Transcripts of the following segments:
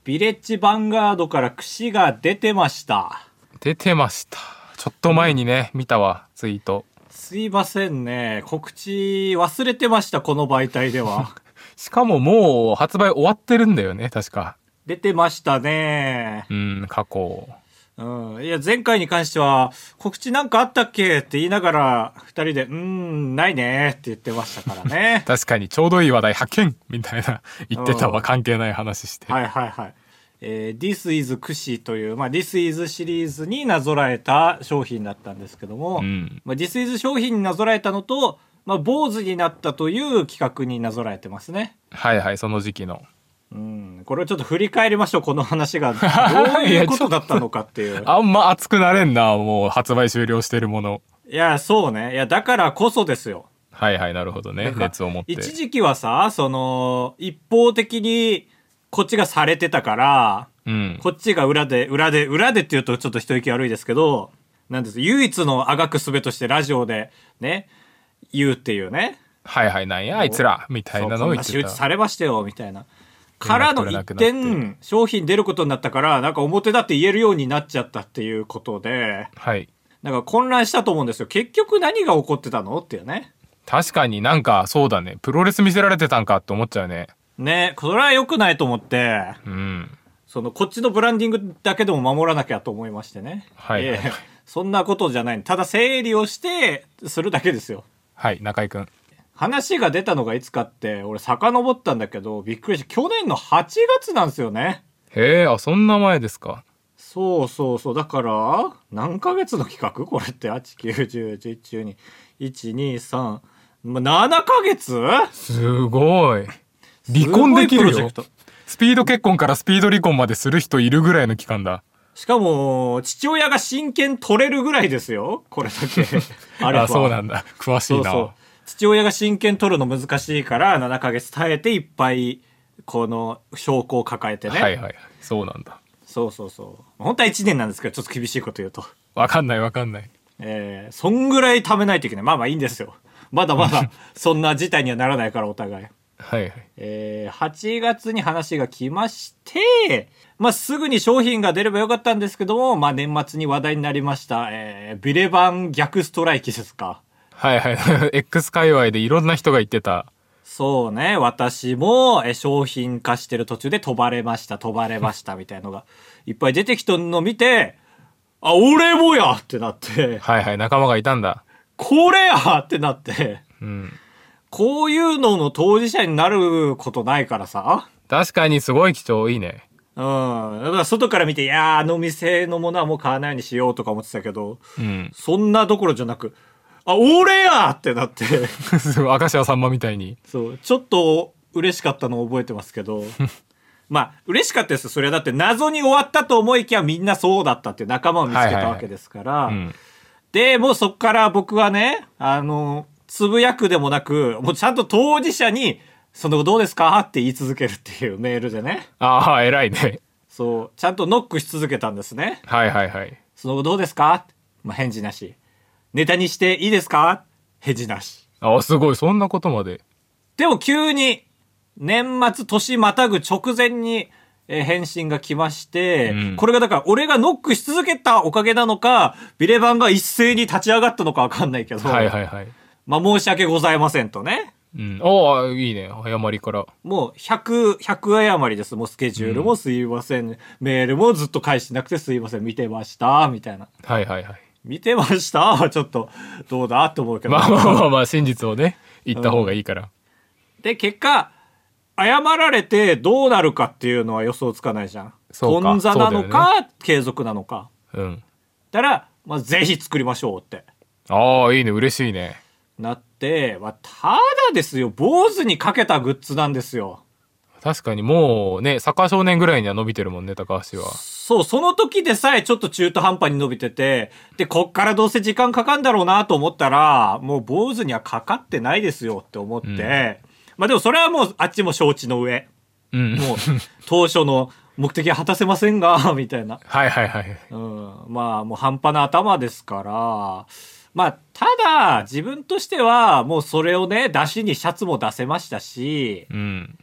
ビレッジヴァンガードから櫛が出てました。 出てました。ちょっと前にね、見たわ、ツイート。 すいませんね。告知忘れてました、この媒体では。 しかももう発売終わってるんだよね、確か。 出てましたね。 過去。 いや、前回に関しては、告知なんかあったっけって言いながら、二人で、ないねって言ってましたからね。 確かに、ちょうどいい話題発見みたいな言ってたわ、関係ない話して。 はいはいはい。This is 櫛という、This is シリーズになぞらえた商品だったんですけども、This is 商品になぞらえたのと、坊主になったという企画になぞらえてますね。 はいはい、その時期の。 これをちょっと振り返りましょう、この話がどういうことだったのかっていう。 あんま熱くなれんな、もう発売終了してるもの。 いや、そうね。いや、だからこそですよ。 はいはい、なるほどね。熱を持って。 一時期はさ、一方的にこっちがされてたから、こっちが裏でって言うとちょっと一息悪いですけど、なんです、唯一のあがく術としてラジオでね、言うっていうね。 はいはい、なんやあいつらみたいなのを言ってた。 仕打ちされましたよみたいな。からの一点商品出ることになったから、なんか表だって言えるようになっちゃったっていうことで、 はい。 なんか混乱したと思うんですよ。結局何が起こってたのっていうね。 確かになんかそうだね。プロレス見せられてたんかって思っちゃうね。 ね、それは良くないと思って、こっちのブランディングだけでも守らなきゃと思いましてね。 はい、 そんなことじゃない。ただ整理をしてするだけですよ。 はい、中井くん。 話が出たのがいつかって、俺遡ったんだけど、びっくりして、去年の8月なんですよね。 へえ、そんな前ですか。 そう。だから、何ヶ月の企画これって、8、9、10、11、12、1、2、3、7ヶ月？ すごい。離婚できるよ。スピード結婚からスピード離婚までする人いるぐらいの期間だ。 しかも、父親が親権取れるぐらいですよ。これだけ。あれは。 そうなんだ。詳しいな。そう。 父親が親権取るの難しいから7ヶ月耐えていっぱいこの証拠を抱えてね。 はいはい。そうなんだ。 そう。本当は1年なんですけど、ちょっと厳しいこと言うと。 わかんない。 そんぐらい貯めないといけない。まあいいんですよ。まだそんな事態にはならないからお互い。 はいはい。 8月に話が来まして、すぐに商品が出ればよかったんですけども、年末に話題になりました、ビレバン逆ストライキですか。 はいはい。X 界隈でいろんな人が言ってた。 そうね。私も商品化してる途中で飛ばれましたみたいのがいっぱい出てきたの見て、あ、俺もやってなって。 はいはい。仲間がいたんだ。 これやってなって。こういうのの当事者になることないからさ。 確かにすごい貴重。いいね。 だから外から見て、いやあの店のものはもう買わないようにしようとか思ってたけど、そんなどころじゃなく、あ、俺やってなって。 明石家さんまみたいに。 そう、ちょっと嬉しかったのを覚えてますけど。嬉しかったです。それはだって謎に終わったと思いきやみんなそうだったっていう仲間を見つけたわけですから。で、もうそっから僕はね、つぶやくでもなく、もうちゃんと当事者に、どうですかって言い続けるっていうメールでね。 ああ、偉いね。 そう、ちゃんとノックし続けたんですね。 はいはいはい。 どうですか？返事なし。ネタにしていいですか？返事なし。 あ、すごい。そんなことまで。 でも急に、年末年またぐ直前に、返信が来まして、これがだから俺がノックし続けたおかげなのか、ビレバンが一斉に立ち上がったのかわかんないけど。 はいはいはい。 申し訳ございませんとね。 ああ、いいね。謝りから。 もう100謝りです。もうスケジュールもすいません。メールもずっと返してなくてすいません。見てました。みたいな。 はいはいはい。 見てましたはちょっとどうだって思うけど。 真実をね、言った方がいいから。 で、結果、謝られてどうなるかっていうのは予想つかないじゃん。頓挫なのか、継続なのか。だから、ぜひ作りましょうって。 ああ、いいね。嬉しいね。 なって、ただですよ、坊主にかけたグッズなんですよ。 確かにもうね、サッカー少年ぐらいには伸びてるもんね、高橋は。 そう、その時でさえちょっと中途半端に伸びてて、で、こっからどうせ時間かかんだろうなと思ったら、もう坊主にはかかってないですよって思って、でもそれはもうあっちも承知の上。もう、当初の目的は果たせませんが、みたいな。 はいはいはい。 もう半端な頭ですから、ただ、自分としては、もうそれをね、出しにシャツも出せましたし、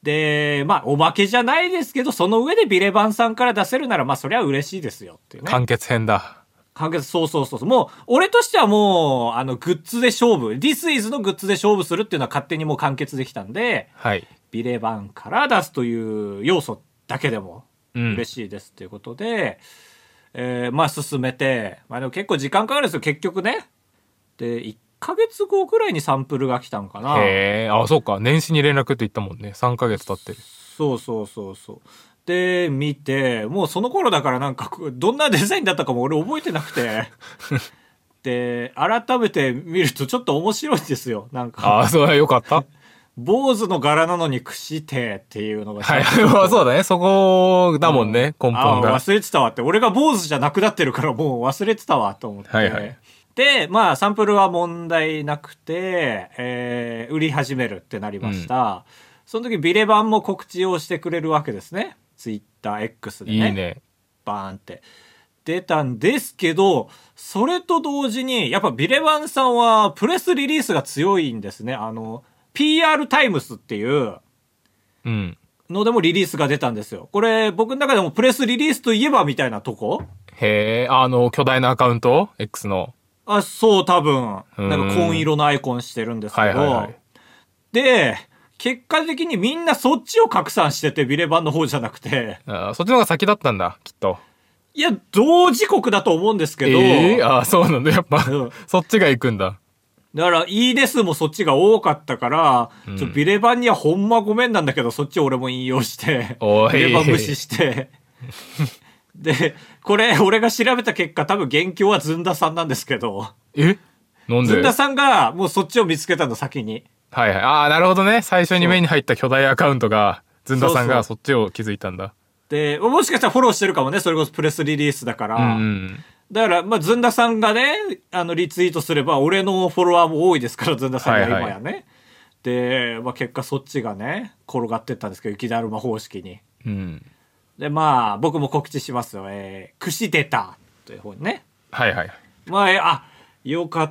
で、まあ、おまけじゃないですけど、その上でビレバンさんから出せるなら、まあ、それは嬉しいですよっていうね。 完結編だ。 完結、そうそうそう。もう、俺としてはもう、グッズで勝負。This is のグッズで勝負するっていうのは勝手にもう完結できたんで、 はい。 ビレバンから出すという要素だけでも嬉しいですっていうことで、まあ進めて、まあでも結構時間かかるんですよ、結局ね。で、1ヶ月後くらいにサンプルが来たんかな。 へえ、あ、そうか。年始に連絡って言ったもんね。3ヶ月経ってる。 そうそうそうそう。で、見て、もうその頃だからなんか、どんなデザインだったかも俺覚えてなくて。で、改めて見るとちょっと面白いんですよ。なんか。 ああ、それはよかった。 坊主の柄なのに櫛手っていうのが。 はい、そうだね。そこだもんね、根本が。 忘れてたわって。俺が坊主じゃなくなってるからもう忘れてたわと思って。 はいはい。 で、まあ、サンプルは問題なくて、売り始めるってなりました。その時、ビレバンも告知をしてくれるわけですね。ツイッター X でね。 いいね。 バーンって。出たんですけど、それと同時に、やっぱビレバンさんはプレスリリースが強いんですね。PR タイムスっていうのでもリリースが出たんですよ。これ僕の中でもプレスリリースといえばみたいなとこ。 へえ、巨大なアカウント X の。 あ、そう、多分。なんか紺色のアイコンしてるんですけど。はいはいはい、で、結果的にみんなそっちを拡散してて、ビレバンの方じゃなくて。 そっちの方が先だったんだ、きっと。 いや、同時刻だと思うんですけど。 そうなんだ。やっぱ、そっちが行くんだ。 だから、いいですもそっちが多かったから、ビレバンにはほんまごめんなんだけど、そっち俺も引用して、ビレバン無視して。で、これ、俺が調べた結果、多分元凶はずんださんなんですけど。 なんで？ ずんださんが、もうそっちを見つけたの、先に。 はいはい。なるほどね。最初に目に入った巨大アカウントが、ずんださんがそっちを気づいたんだ。 で、もしかしたらフォローしてるかもね、それこそプレスリリースだから。だから、まあ、ずんださんがね、リツイートすれば、俺のフォロワーも多いですから、ずんださんが今やね。はいはい、で、まあ、結果そっちがね、転がってったんですけど、雪だるま方式に。で、まあ、僕も告知しますよ。串出たという方にね。 はいはい。 まあ、よかった、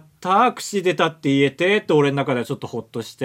串出たって言えて、って俺の中ではちょっとほっとして。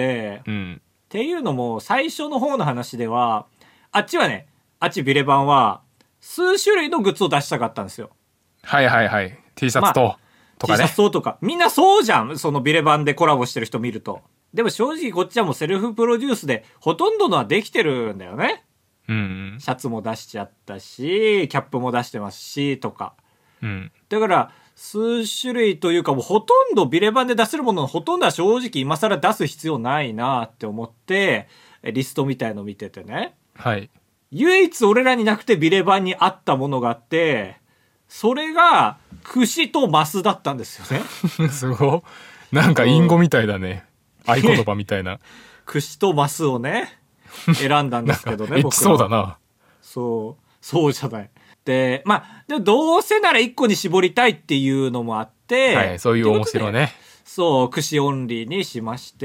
っていうのも、最初の方の話では、あっちビレバンは、数種類のグッズを出したかったんですよ。 はいはいはい。T シャツと、とかね。 T シャツととか。みんなそうじゃん。そのビレバンでコラボしてる人見ると。でも正直こっちはもうセルフプロデュースで、ほとんどのはできてるんだよね。シャツも出しちゃったし、キャップも出してますし、とか。だから、数種類というかもうほとんどビレバンで出せるもののほとんどは正直今更出す必要ないなって思って、リストみたいの見ててね。 はい。 唯一俺らになくてビレバンにあったものがあって、それが、串とマスだったんですよね。 すごい。なんか隠語みたいだね。合言葉みたいな。 串とマスをね、選んだんですけどね、 僕は。そうだな。 そうじゃない。で、まあ、でもどうせなら1個に絞りたいっていうのもあって、 はい、そういう面白ね。 そう、串オンリーにしまして、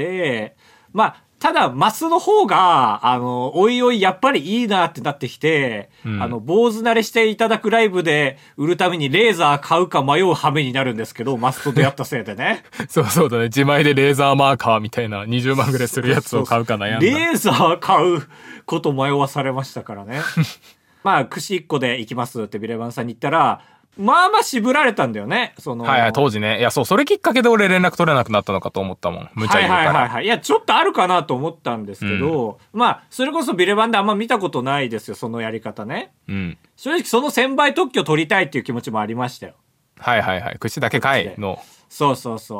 まあ、ただ、マスの方が、おいおい、やっぱりいいなってなってきて、坊主慣れしていただくライブで売るためにレーザー買うか迷う羽目になるんですけど、マスと出会ったせいでね。 そうだね。自前でレーザーマーカーみたいな20万ぐらいするやつを買うか悩んだ。 レーザー買うこと迷わされましたからね。まあ、串1個で行きますってビレバンさんに言ったら、まあ渋られたんだよね。 はいはい、当時ね。いや、それきっかけで俺連絡取れなくなったのかと思ったもん。無茶言うから。 はい。いや、ちょっとあるかなと思ったんですけど、まあ、それこそビレバンであんま見たことないですよ、そのやり方ね。正直その1000倍特許取りたいっていう気持ちもありましたよ。 はい。串だけ買いの。 そう。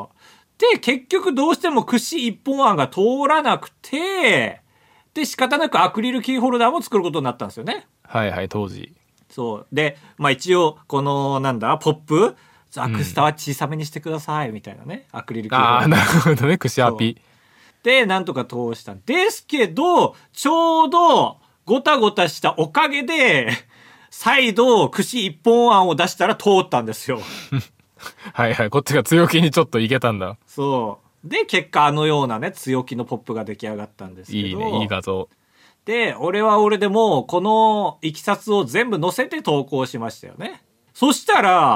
で、結局どうしても串一本案が通らなくて、で、仕方なくアクリルキーホルダーも作ることになったんですよね。 はい、当時。 そう。で、まあ一応、この、ポップアクスタは小さめにしてください、みたいなね。アクリルキーホルダー。 なるほどね、串アピ。 で、なんとか通したんですけど、ちょうど、ごたごたしたおかげで、再度、串一本案を出したら通ったんですよ。 はい、こっちが強気にちょっといけたんだ。 そう。で、結果ようなね、強気のポップが出来上がったんですけど。 いいね、いい画像。 で、俺は俺でも、このいきさつを全部載せて投稿しましたよね。そしたら、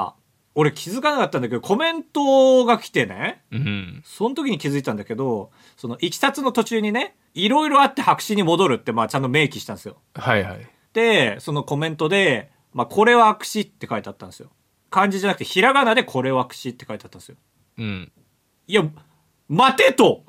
俺気づかなかったんだけど、コメントが来てね、 うん。 その時に気づいたんだけど、そのいきさつの途中にね、いろいろあって白紙に戻るって、まあちゃんと明記したんですよ。 はいはい。 で、そのコメントで、まあこれは悪紙って書いてあったんですよ。漢字じゃなくてひらがなでこれは悪紙って書いてあったんですよ。 うん。 いや、待てと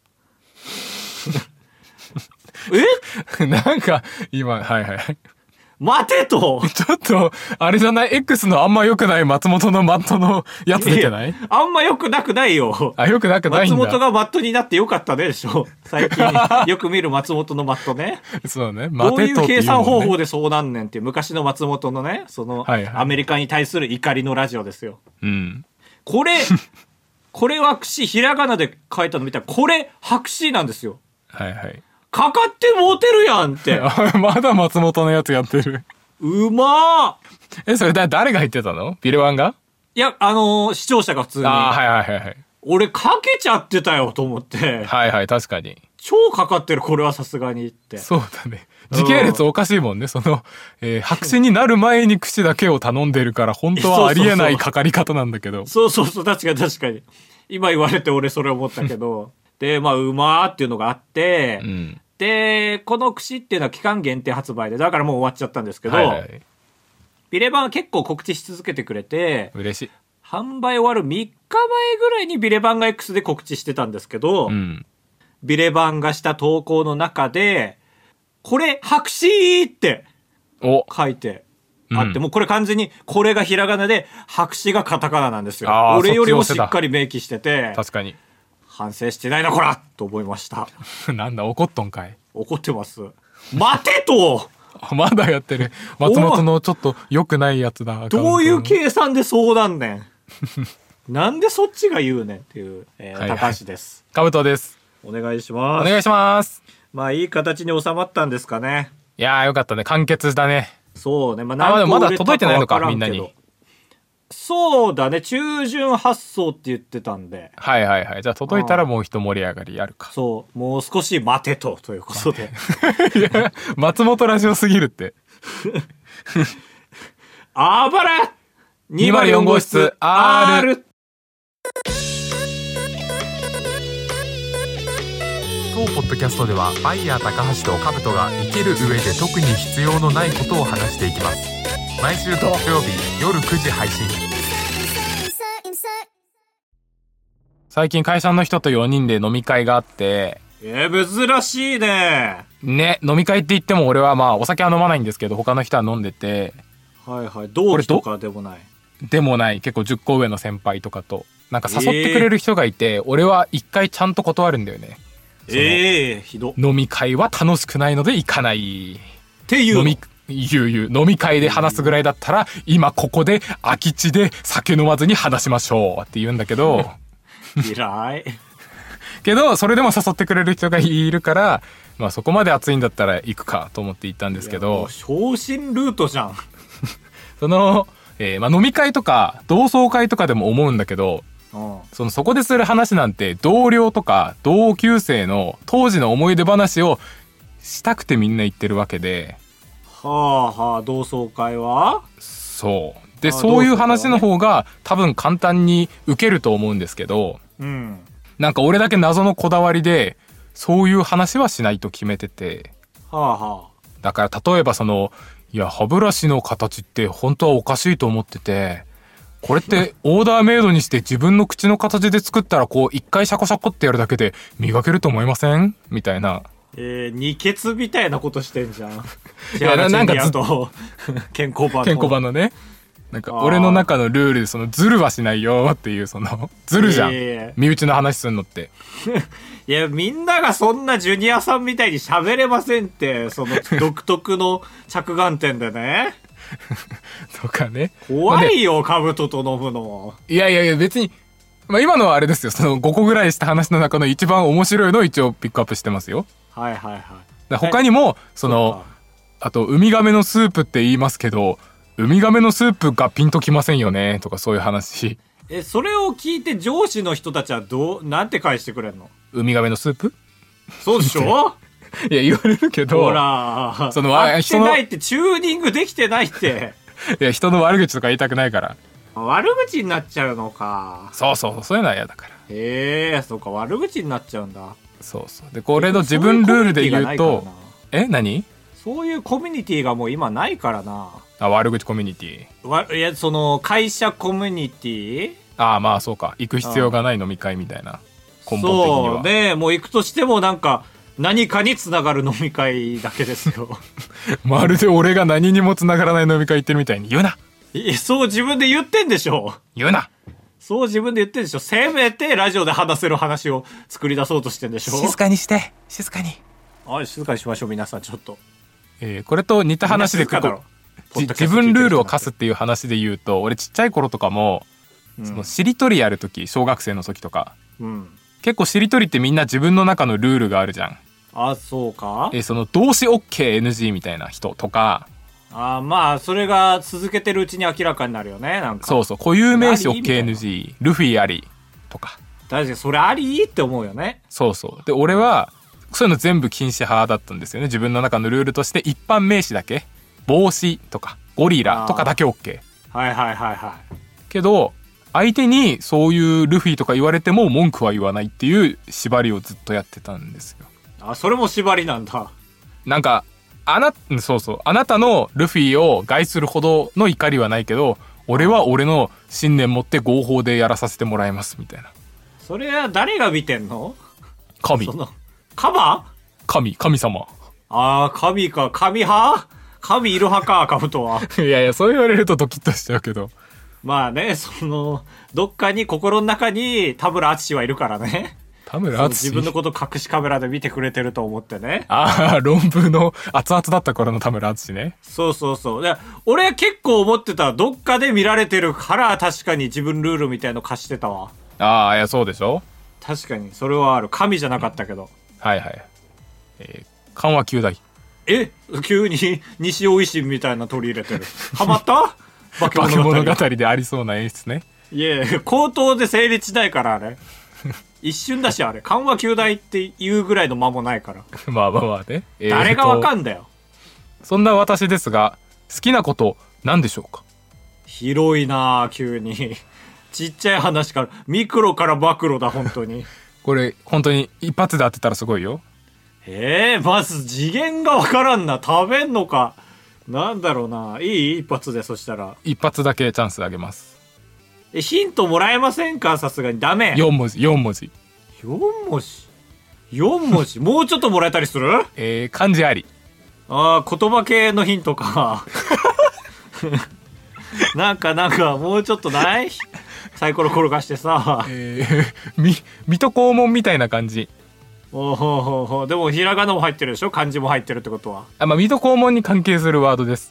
なんか、今、はいはい。 待てとちょっと、あれじゃない ?X のあんま良くない松本のマットのやつ出てない？ あんま良くなくないよ。 あ、良くなくないんだ。 松本がマットになってよかったねでしょ。最近よく見る松本のマットね。 そうね。 どういう計算方法でそうなんねんっていう昔の松本のね、その、 はいはい、 アメリカに対する怒りのラジオですよ。 うん。 これ白紙、ひらがなで書いたの見たら、これ白紙なんですよ。 はいはい。 かかってもうてるやんって。 まだ松本のやつやってる。 うまー。それ誰が言ってたの？ビレワンが？ いや、視聴者が普通に。 はいはいはいはい。 俺かけちゃってたよと思って。 はいはい、確かに。 超かかってる、これはさすがにって。 そうだね。時系列おかしいもんね。その、白紙になる前に櫛だけを頼んでるから、本当はありえないかかり方なんだけど。 そう、確かに確かに。今言われて俺それ思ったけど。で、まあ、うまーっていうのがあって、 うん、 で、この櫛っていうのは期間限定発売で、だからもう終わっちゃったんですけど、はいはい、ビレバンは結構告知し続けてくれて、 嬉しい。 販売終わる3日前ぐらいにビレバンが X で告知してたんですけど、 うん、 ビレバンがした投稿の中で、これ白紙って書いてあって、もうこれ完全にこれがひらがなで白紙がカタカナなんですよ。俺よりもしっかり明記してて、 確かに反省してないなこらと思いました。 なんだ怒っとんかい。 怒ってます。待てとまだやってる。松本のちょっと良くないやつだ。 どういう計算でそうなんねん。なんでそっちが言うねんっていう、高橋です。 かぶとです。 お願いします。 お願いします。 まあいい形に収まったんですかね。 いやーよかったね。完結だね。 そうね。まあ、でもまだ届いてないのか、みんなに。 そうだね。中旬発送って言ってたんで。 はいはいはい。じゃあ届いたらもう一盛り上がりやるか。 そう。もう少し待てということで。 いや、松本ラジオすぎるって。 あばら 204号室 R。当ポッドキャストではバイヤー高橋とカブトが生きる上で特に必要のないことを話していきます。毎週土曜日夜9時配信。最近会社の人と4人で飲み会があって、 珍しいね。 ね、飲み会って言っても俺はまあお酒は飲まないんですけど、他の人は飲んでて、 はいはい、同期とかでもない。 でもない、結構10個上の先輩とかとなんか誘ってくれる人がいて、俺は一回ちゃんと断るんだよね。 ひど。 飲み会は楽しくないので行かないっていうの。 飲み会で話すぐらいだったら今ここで空き地で酒飲まずに話しましょうって言うんだけど嫌いけどそれでも誘ってくれる人がいるから、まあそこまで熱いんだったら行くかと思って行ったんですけど、 昇進ルートじゃんその、まあ飲み会とか同窓会とかでも思うんだけど、そこでする話なんて同僚とか同級生の当時の思い出話をしたくてみんな言ってるわけで、 はあはあ、同窓会はそうで、そういう話の方が多分簡単に受けると思うんですけど、 うん、 なんか俺だけ謎のこだわりでそういう話はしないと決めてて、 はあはあ、 だから例えばいや歯ブラシの形って本当はおかしいと思ってて、これってオーダーメイドにして自分の口の形で作ったらこう一回シャコシャコってやるだけで磨けると思いませんみたいな。 二血みたいなことしてんじゃん。いや、なんか健康版のね。なんか俺の中のルールでズルはしないよっていうズルじゃん。身内の話すんのって。 いや、みんながそんなジュニアさんみたいに喋れませんって、独特の着眼点でね。 とかね。 怖いよ、カブトと飲むの。 いや、別に、まあ今のはあれですよ。5個ぐらいした話の中の一番面白いのを一応ピックアップしてますよ。 はいはいはい。 他にも、あと、ウミガメのスープって言いますけど、ウミガメのスープがピンときませんよね、とかそういう話。 それを聞いて上司の人たちはなんて返してくれんの？ ウミガメのスープ？ そうでしょいや、言われるけど。 ほら、合ってないって、チューニングできてないって。 いや、人の悪口とか言いたくないから。 悪口になっちゃうのか。 そうそう、そういうのは嫌だから。 そうか、悪口になっちゃうんだ。 そうそう。で、これの自分ルールで言うと、何？ そういうコミュニティがもう今ないからな。 悪口コミュニティ。いや、その、会社コミュニティ？ まあそうか。行く必要がない飲み会みたいな。根本的には。 そうね、もう行くとしてもなんか、何かにつながる飲み会だけですよ。 まるで俺が何にもつながらない飲み会行ってるみたいに言うな。 そう自分で言ってんでしょ。 言うな。 そう自分で言ってんでしょ。せめてラジオで話せる話を作り出そうとしてんでしょ。 静かにして。静かに。 静かにしましょう、皆さんちょっと。 これと似た話で自分ルールを課すっていう話で言うと、俺ちっちゃい頃とかも、そのしりとりやるとき、小学生の時とか、結構しりとりってみんな自分の中のルールがあるじゃん。 そうか。 その動詞 OKNG みたいな人とか、 まあそれが続けてるうちに明らかになるよね。なんかそうそう、固有名詞 OKNG、ルフィありとか。 確かにそれありって思うよね。 そうそう。で、俺はそういうの全部禁止派だったんですよね。自分の中のルールとして一般名詞だけ、帽子とかゴリラとかだけ OK。けど相手にそういうルフィとか言われても文句は言わないっていう縛りをずっとやってたんですよ。 それも縛りなんだ。 なんかそうそう、あなたのルフィを害するほどの怒りはないけど、俺は俺の信念持って合法でやらさせてもらいますみたいな。 それは誰が見てんの？ 神様。神か。神派？神いる派か、カブトは。 いやいや、そう言われるとドキッとしちゃうけど。 まあね、どっかに心の中に田村淳はいるからね。 田村淳？ 自分のこと隠しカメラで見てくれてると思ってね。 論文の熱々だった頃の田村淳ね。 そう。で、俺は結構思ってた。どっかで見られてるから確かに自分ルールみたいの貸してたわ。 いや、そうでしょ？ 確かに、それはある。神じゃなかったけど。 はい。緩和9大。 急に西尾維新みたいな取り入れてる。ハマった？ 化け物語でありそうな演出ね。 いや、口頭で成立しないからあれ。一瞬だしあれ。緩和9大っていうぐらいの間もないから。 まあね。 誰がわかんだよ。 そんな私ですが、好きなこと何でしょうか？ 広いなぁ、急に。ちっちゃい話から、ミクロから暴露だ、本当に。 これ、本当に一発で当てたらすごいよ。 まず次元がわからんな。食べんのか。なんだろうな。一発で、そしたら。 一発だけチャンスあげます。 ヒントもらえませんか？さすがに。ダメ。 4文字。 4文字もうちょっともらえたりする？ 漢字あり。 言葉系のヒントか。なんか、もうちょっとない？サイコロ転がしてさ。 水戸黄門みたいな感じ。 でも、ひらがなも入ってるでしょ？漢字も入ってるってことは。 水戸黄門に関係するワードです。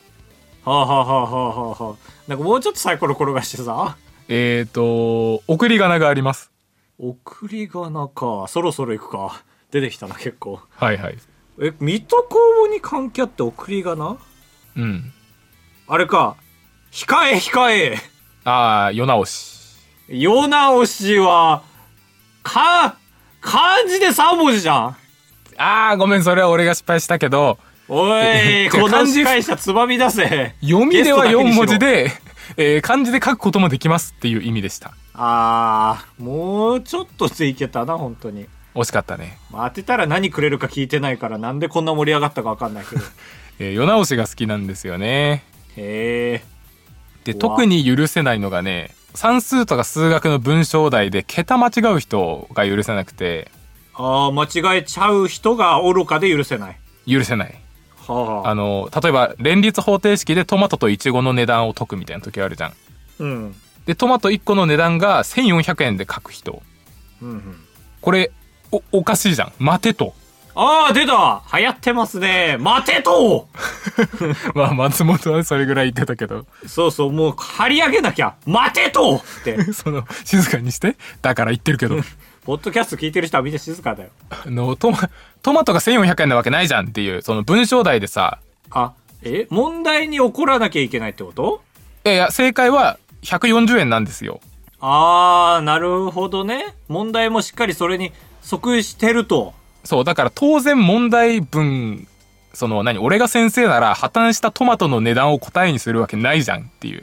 なんかもうちょっとサイコロ転がしてさ。 送り仮名があります。 送り仮名か。そろそろ行くか。出てきたな、結構。 はい。 水戸黄門に関係あって送り仮名？あれか。控え。 世直し。 世直しは、漢字で3文字じゃん。 ごめん、それは俺が失敗したけど。 おい、この司会者つまみ出せ。 読みでは4文字で、漢字で書くこともできますっていう意味でした。 もうちょっとでいけたな、本当に。 惜しかったね。 当てたら何くれるか聞いてないから、なんでこんな盛り上がったか分かんないけど。 世直しが好きなんですよね。 で、 特に許せないのがね、算数とか数学の文章題で桁間違う人が許せなくて。 間違えちゃう人が愚かで許せない。 例えば連立方程式でトマトとイチゴの値段を解くみたいな時あるじゃん。でトマト1個の値段が1400円で書く人。これ おかしいじゃん。待てと。 出た。流行ってますね。待てと。 松本はそれぐらい言ってたけど。 そう、もう張り上げなきゃ。待てとって静かにして。だから言ってるけど。 ポッドキャスト聞いてる人はみんな静かだよ。 トマトが1400円なわけないじゃんっていう、その文章題でさ。 問題に起こらなきゃいけないってこと？ いや、正解は140円なんですよ。 なるほどね。問題もしっかりそれに即してると。 そう、だから当然問題文、俺が先生なら破綻したトマトの値段を答えにするわけないじゃんっていう。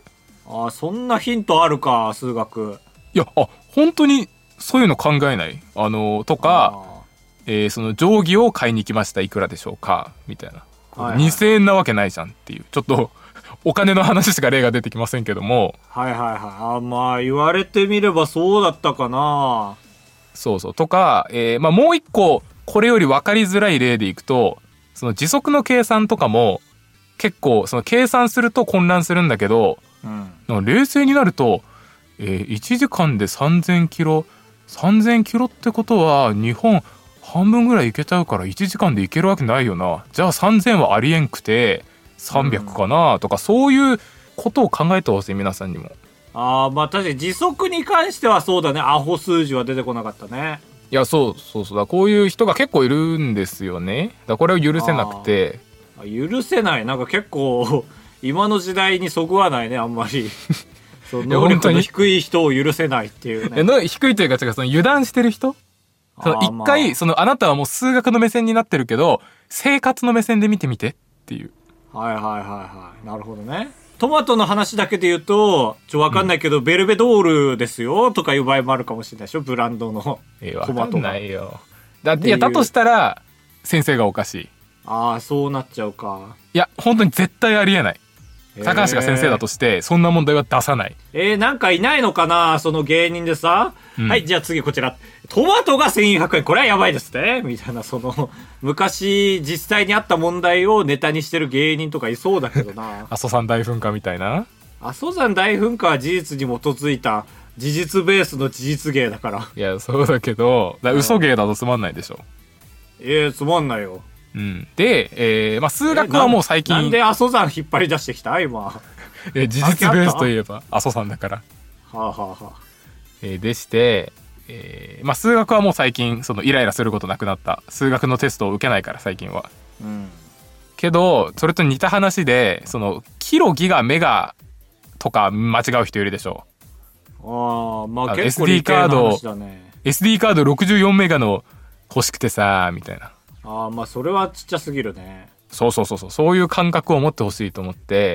ああ、そんなヒントあるか、数学。 いや、本当にそういうの考えない？とか、その定規を買いに来ました、いくらでしょうかみたいな。はいはい、2000円なわけないじゃんっていう、ちょっとお金の話しか例が出てきませんけども。 はいはいはい。まあ言われてみればそうだったかな。 そうそう。とか、もう一個これより分かりづらい例でいくと、その時速の計算とかも結構その計算すると混乱するんだけど、冷静になると、1時間で3000キロってことは日本半分ぐらい行けちゃうから1時間で行けるわけないよな。じゃあ3000はありえんくて300かなとか、そういうことを考えてほしい、皆さんにも。 まあ確かに時速に関してはそうだね。アホ数字は出てこなかったね。 いや、そうだ、こういう人が結構いるんですよね。だこれを許せなくて。 許せない。なんか結構今の時代にそぐわないね、あんまり。そう能力の低い人を許せないっていうね。 低いというか、その油断してる人、一回、あなたはもう数学の目線になってるけど生活の目線で見てみてっていう。 はいはいはいはい。なるほどね。トマトの話だけで言うと、わかんないけど、ベルベドールですよとかいう場合もあるかもしれないでしょ、ブランドのトマトが。 わかんないよ。だとしたら先生がおかしい。 そうなっちゃうか。 いや、本当に絶対ありえない。高橋が先生だとしてそんな問題は出さない。 なんかいないのかな、その芸人でさ、はい、じゃあ次こちら。トマトが1400円、これはやばいですねみたいな、昔実際にあった問題をネタにしてる芸人とかいそうだけどな。 阿蘇山大噴火みたいな。 阿蘇山大噴火は事実に基づいた事実ベースの事実芸だから。 いや、そうだけど、嘘芸だとつまんないでしょ。 つまんないよ。 で、数学はもう最近なんで阿蘇山引っ張り出してきた今。 事実ベースといえば阿蘇山だから。でして、数学はもう最近イライラすることなくなった。数学のテストを受けないから最近は。けどそれと似た話で、キロギガメガとか間違う人いるでしょ。 結構理系の話だね。 SD カード64メガの欲しくてさみたいな。 それはちっちゃすぎるね。 そういう感覚を持ってほしいと思って、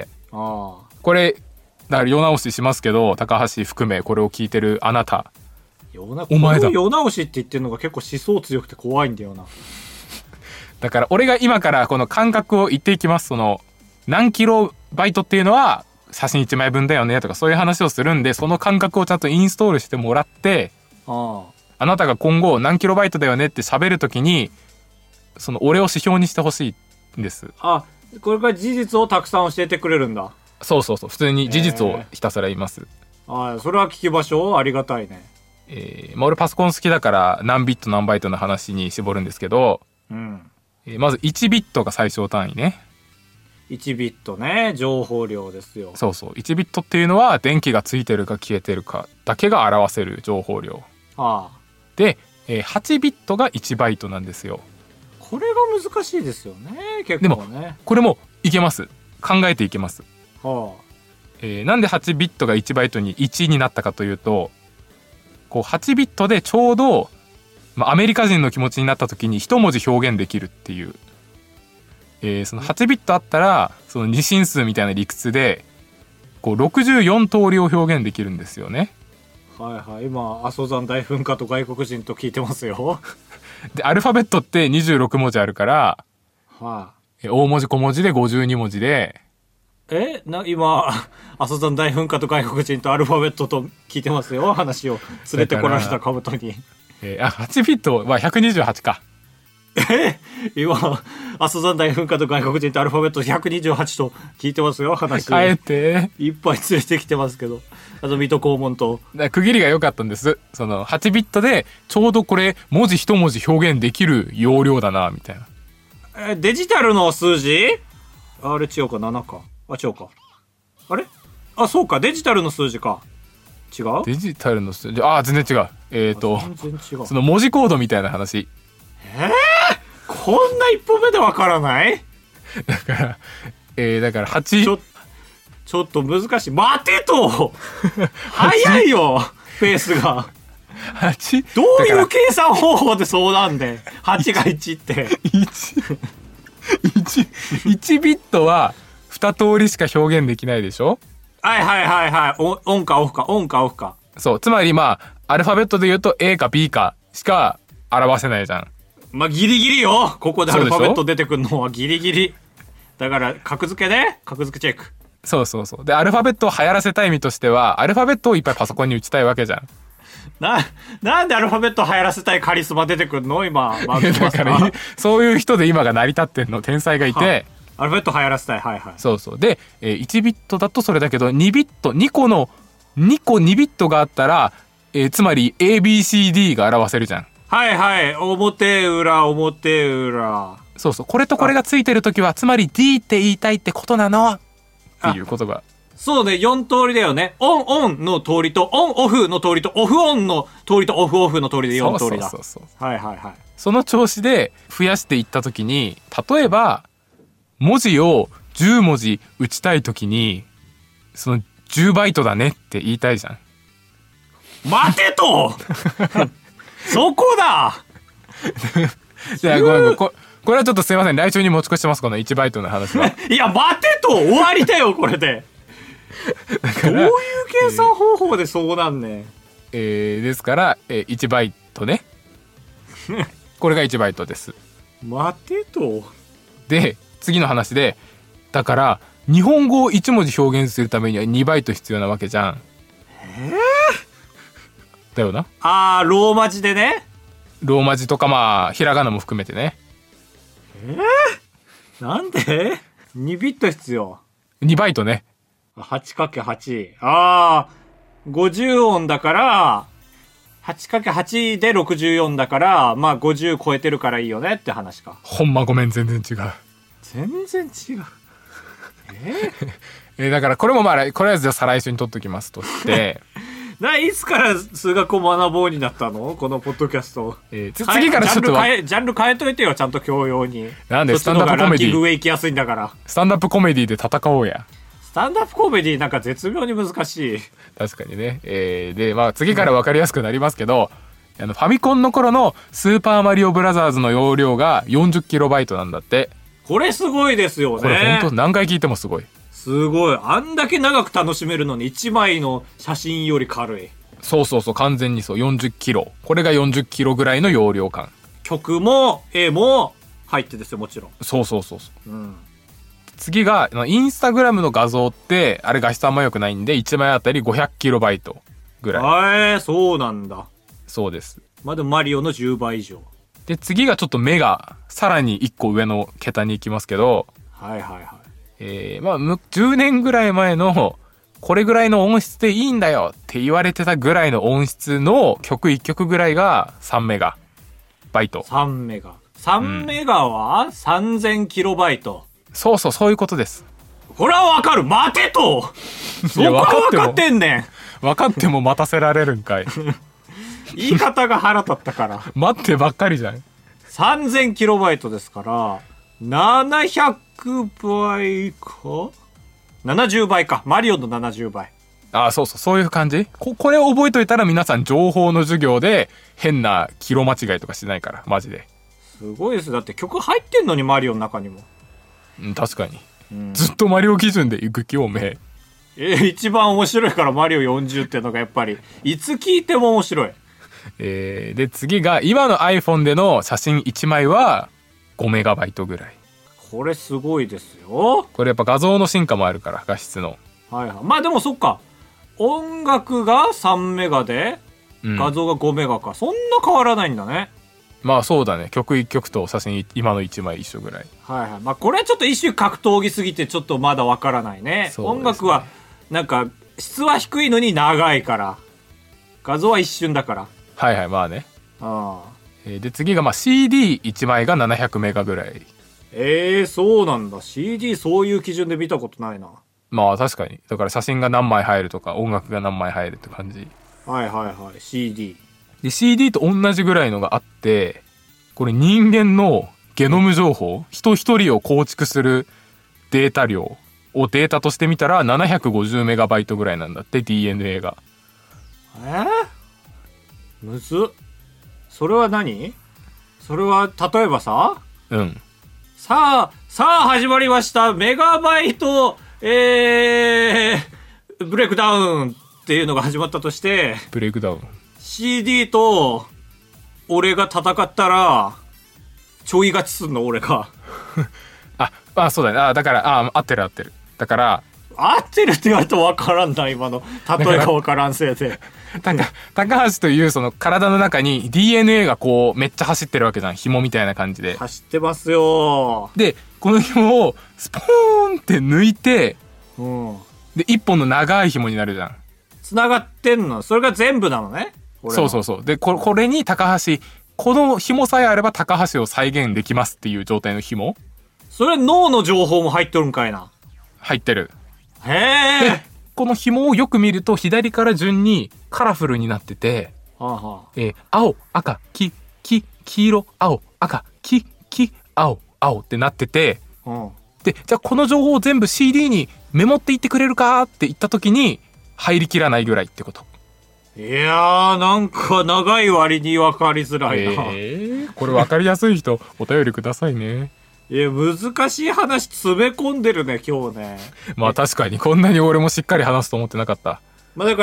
これだから世直ししますけど、高橋含めこれを聞いてるあなた、 お前だ。世直しって言ってるのが結構思想強くて怖いんだよな。 だから俺が今からこの感覚を言っていきます。何キロバイトっていうのは写真1枚分だよねとか、そういう話をするんで、その感覚をちゃんとインストールしてもらって、あなたが今後何キロバイトだよねって喋るときに俺を指標にしてほしいんです。 これから事実をたくさん教えてくれるんだ。 そう普通に事実をひたすら言います。 それは聞きましょう。ありがたいね。 俺パソコン好きだから何ビット何バイトの話に絞るんですけど、まず1ビットが最小単位ね。 1ビットね、情報量ですよ。 1ビットっていうのは電気がついてるか消えてるかだけが表せる情報量。で、8ビットが1バイトなんですよ。 これが難しいですよね、結構ね。 でもこれもいけます。考えていけます。なんで8ビットが1バイトに1になったかというと、8ビットでちょうど、アメリカ人の気持ちになった時に一文字表現できるっていう、その8ビットあったらその二進数みたいな理屈で64通りを表現できるんですよね。 今阿蘇山大噴火と外国人と聞いてますよ。 でアルファベットって26文字あるから、大文字小文字で52文字で、 今阿蘇山大噴火と外国人とアルファベットと聞いてますよ、話を連れてこられたカブトに。 8ビットは128か。 今阿蘇山大噴火と外国人とアルファベット128と聞いてますよ、話。 帰っていっぱい連れてきてますけど、あと水戸黄門と。 区切りが良かったんです。8ビットでちょうどこれ文字一文字表現できる容量だなみたいな。デジタルの数字あれ違うか、7か。違うか。あれそうか、デジタルの数字か。違う？ デジタルの数字、全然違う。 全然違う。 その文字コードみたいな話。 こんな一歩目でわからない？ だから8。 ちょっと難しい。待てと早いよペースが。 8？ どういう計算方法でそうなんで8が1って 1ビットは2通りしか表現できないでしょ。 はいはいはいはい。オンかオフか、オンかオフか。 そう。つまりまあ、アルファベットで言うと A か B かしか表せないじゃん。 まあ、ギリギリよ。ここでアルファベット出てくるのはギリギリ。だから、格付けね。格付けチェック。 そうそうそう。で、アルファベットを流行らせたい意味としては、アルファベットをいっぱいパソコンに打ちたいわけじゃん。 なんでアルファベット流行らせたいカリスマ出てくるの今。 だから、そういう人で今が成り立ってんの、天才がいて。 アルファベット流行らせたい。はいはい。 そうそう。で、1ビットだとそれだけど、2ビット、2個2ビットがあったら、つまり ABCD が表せるじゃん。 はいはい。表裏、表裏。 そうそう。これとこれがついてるときは、つまり D って言いたいってことなのっていうことが。 そうね、4通りだよね。オンの通りと、オンオフの通りと、オフオンの通りと、オフオフの通りで4通りだ。 そうはいはいはい。 その調子で増やしていったときに、例えば、文字を10文字打ちたいときに、その10バイトだねって言いたいじゃん。 待てとそこだじゃあごめん、これはちょっとすいません。来週に持ち越してます、この1バイトの話は。 いや、待てと終わりだよ、これで。どういう計算方法でそうなんねん。 ですから、1バイトね。これが1バイトです。 待てと。 で、次の話で、だから、日本語を1文字表現するためには2バイト必要なわけじゃん。だよな。 ローマ字でね。 ローマ字とかまあ、ひらがなも含めてね。 なんで ?2 ビット必要。 2バイトね。 8×8。50音だから、8×8 で64だから、まあ50超えてるからいいよねって話か。 ほんまごめん、全然違う。 全然違う。 だからこれもまあ、これはじゃあ再来週に取っときますとして。 いつから数学を学ぼうになったのこのポッドキャスト。 次からちょっとジャンル変えといてよ、ちゃんと教養に。 なんでスタンダップコメディ。 ランキング上行きやすいんだから。 スタンダップコメディで戦おうや。 スタンダップコメディなんか絶妙に難しい。 確かにね。で、まあ次から分かりやすくなりますけど、ファミコンの頃のスーパーマリオブラザーズの容量が 40KB なんだって。 これすごいですよね。 これ本当何回聞いてもすごい。 すごい。あんだけ長く楽しめるのに1枚の写真より軽い。 そうそうそう、完全にそう、40kg。これが40kgぐらいの容量感。 曲も絵も入ってですよ、もちろん。 そうそうそうそう。次が、インスタグラムの画像って、あれ画質あんま良くないんで、1枚あたり 500KB ぐらい。 そうなんだ。 そうです。 まあでもマリオの10倍以上。 で、次がちょっと目が、さらに1個上の桁に行きますけど、 はいはいはい。 まあ、10年ぐらい前の、これぐらいの音質でいいんだよって言われてたぐらいの音質の曲1曲ぐらいが3メガバイト。 3メガ。3メガは3000キロバイト。 そうそう、そういうことです。 これはわかる。待てとそこは分かってんねん。 分かっても待たせられるんかい。 言い方が腹立ったから。 待ってばっかりじゃん。 3000キロバイトですから、700倍か ?70 倍か。マリオの70倍。 そうそう、そういう感じ。これを覚えといたら皆さん情報の授業で変なキロ間違いとかしないから、マジで。 すごいです。だって曲入ってんのに、マリオの中にも。 確かに。ずっとマリオ基準で行く気をめ。 一番面白いからマリオ40ってのがやっぱり、いつ聞いても面白い。 で、次が、今の iPhone での写真1枚は5メガバイトぐらい。 これすごいですよ。 これやっぱ画像の進化もあるから、画質の。 はいはい。まあでもそっか。音楽が3メガで、画像が5メガか。そんな変わらないんだね。 まあそうだね。曲1曲と写真今の1枚一緒ぐらい。 はいはい。まあこれはちょっと一種格闘技すぎてちょっとまだわからないね。音楽はなんか質は低いのに長いから。画像は一瞬だから。 はいはい、まあね。で次がまあ CD1 枚が700メガぐらい。 そうなんだ。CD そういう基準で見たことないな。 まあ確かに。だから写真が何枚入るとか音楽が何枚入るって感じ。 はいはいはい。CD。 で CD と同じぐらいのがあって、これ人間のゲノム情報、人一人を構築するデータ量をデータとして見たら750メガバイトぐらいなんだって、 DNA が。 むずっ。それは何？それは例えばさ、さあ始まりました。メガバイトブレイクダウンっていうのが始まったとして、 ブレイクダウン。 CD と俺が戦ったらちょい勝ちすんの俺が。 あ、そうだね。だから、合ってる。だから、 合ってるって言われると分からんな、今の例えが分からんせいで。 高橋というその体の中に DNA がこうめっちゃ走ってるわけじゃん。紐みたいな感じで走ってますよ。 でこの紐をスポーンって抜いて、で一本の長い紐になるじゃん。 繋がってんの、それが全部なのね。 そうでこれに高橋、この紐さえあれば高橋を再現できますっていう状態の紐。 それ脳の情報も入っとるんかいな。 入ってる。 へえ。 この紐をよく見ると左から順にカラフルになってて、青、赤、黄色、青、赤、青ってなってて、で、じゃあこの情報を全部 CD にメモっていってくれるかって言った時に入りきらないぐらいってこと。 いやー、なんか長い割に分かりづらいな。 これ分かりやすい人お便りくださいね。 いや、難しい話詰め込んでるね、今日ね。 まあ確かにこんなに俺もしっかり話すと思ってなかった。 まあだから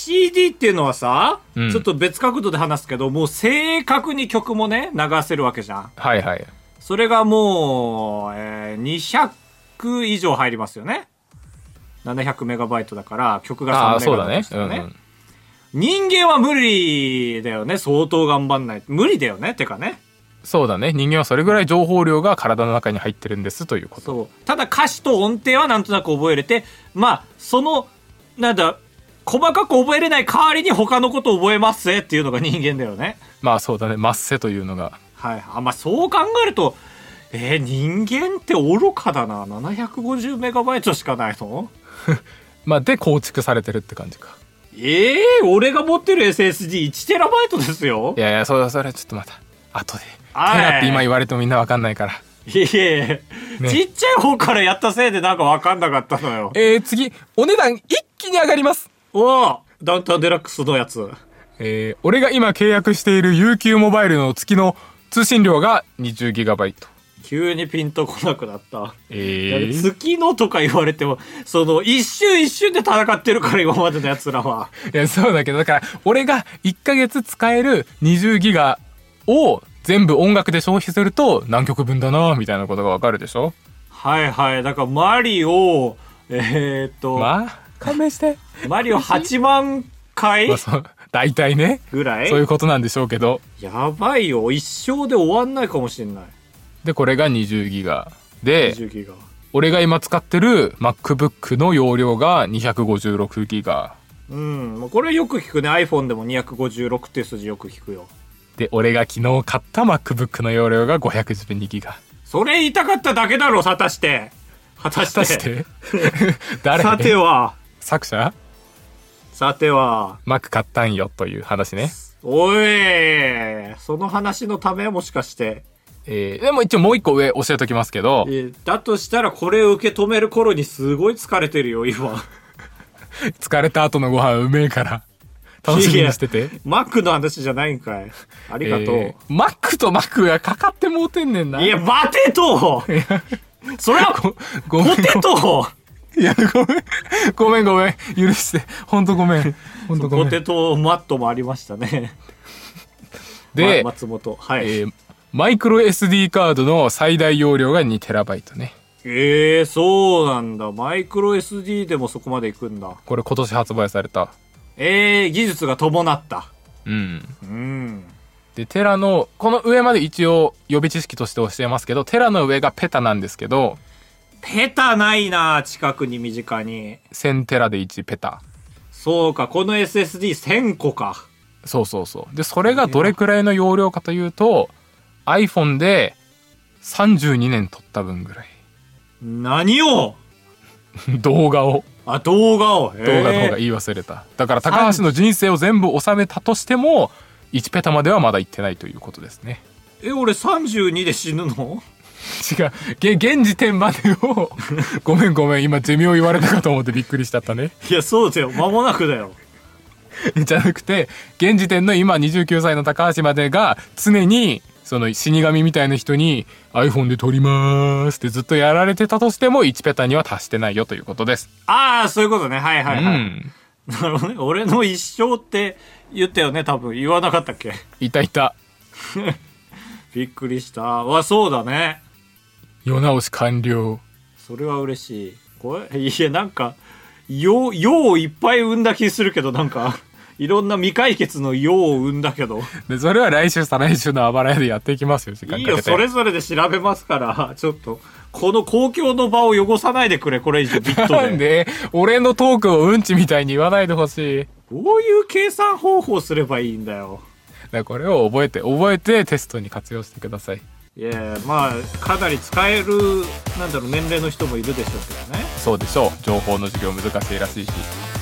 CD っていうのはさ、ちょっと別角度で話すけど、もう正確に曲もね、流せるわけじゃん。 はいはい。 それがもう、200以上入りますよね。700メガバイトだから曲が3メガバイトですよね。人間は無理だよね、相当頑張んない。無理だよね、てかね。 そうだね、人間はそれぐらい情報量が体の中に入ってるんですということ。 そう。ただ歌詞と音程はなんとなく覚えれて、まあそのなんだ細かく覚えれない代わりに他のことを覚えますぜっていうのが人間だよね。 まあそうだね、マッセというのが。 はい。まあそう考えると、人間って愚かだな。750メガバイトしかないの？ まあで構築されてるって感じか。 俺が持ってる SSD1 テラバイトですよ。 いやそれちょっとまた後で。テラって今言われてもみんなわかんないから。 ちっちゃい方からやったせいでなんかわかんなかったのよ。 次お値段一気に上がります。 ダウンタウンデラックスのやつ。 俺が今契約している UQ モバイルの月の通信量が 20GB。 急にピンとこなくなった。月のとか言われても、その一瞬で戦ってるから今までのやつらは。 いやそうだけど、だから俺が1ヶ月使える20ギガを全部音楽で消費すると何曲分だなみたいなことがわかるでしょ。 はいはい。だからマリオ勘弁して。 マリオ8万回、 大体ねぐらいそういうことなんでしょうけど、 やばいよ、一生で終わんないかもしれない。 でこれが20ギガで、 20ギガ。 俺が今使ってる MacBook の容量が256ギガ。 これよく聞くね。 iPhone でも256っていう数字よく聞くよ。で俺が昨日買った MacBook の容量が512ギガ。 それ言いたかっただけだろ。果たして誰？ さては作者？ さては Mac 買ったんよという話ね。 おい、その話のためもしかして。 でも一応もう一個上教えときますけど、 だとしたらこれを受け止める頃にすごい疲れてるよ今。 疲れた後のご飯うめえから楽しみにしてて。 マックの話じゃないんかい。ありがとう。 マックとマックがかかってもうてんねんな。 いや待てとそれはポテト。 いやごめん許して、ほんとごめん。 ポテトマットもありましたね。 で、 松本、はい、 マイクロ SD カードの最大容量が 2TB ね。 そうなんだ。マイクロ SD でもそこまでいくんだ。 これ今年発売された。 技術が伴った。 でテラのこの上まで一応予備知識として教えますけど、テラの上がペタなんですけど、 ペタないな、近くに身近に。 1000テラで1ペタ。 そうか、この SSD1000 個か。 そうでそれがどれくらいの容量かというと、iPhone で32年撮った分ぐらい。 何を動画を動画言い忘れた。だから高橋の人生を全部収めたとしても1ペタまではまだいってないということですね。 俺32で死ぬの？ 違う、現時点までをごめん今寿命言われたかと思ってびっくりしちゃったね。 いやそうだよ、間もなくだよ。 じゃなくて現時点の今29歳の高橋までが常にその死神みたいな人に iPhone で撮りますってずっとやられてたとしても1ペタには達してないよということです。 ああ、そういうことね。はいはいはい。なるほどね。俺の一生って言ったよね、多分。言わなかったっけ？ いたいた。 びっくりした。わ、そうだね。 世直し完了。 それは嬉しい。これ、いや、なんか、用をいっぱい生んだ気するけど、なんか、いろんな未解決の用を生んだけど。 で、それは来週、再来週のあばら屋でやっていきますよ、時間かけて。 いいよ、それぞれで調べますから、ちょっと、この公共の場を汚さないでくれ、これ以上ビットで。 なんで、俺のトークをうんちみたいに言わないでほしい。 どういう計算方法すればいいんだよ。 だからこれを覚えてテストに活用してください。 いや、まあかなり使える、なんだろう、年齢の人もいるでしょうけどね。 そうでしょう。情報の授業難しいらしいし。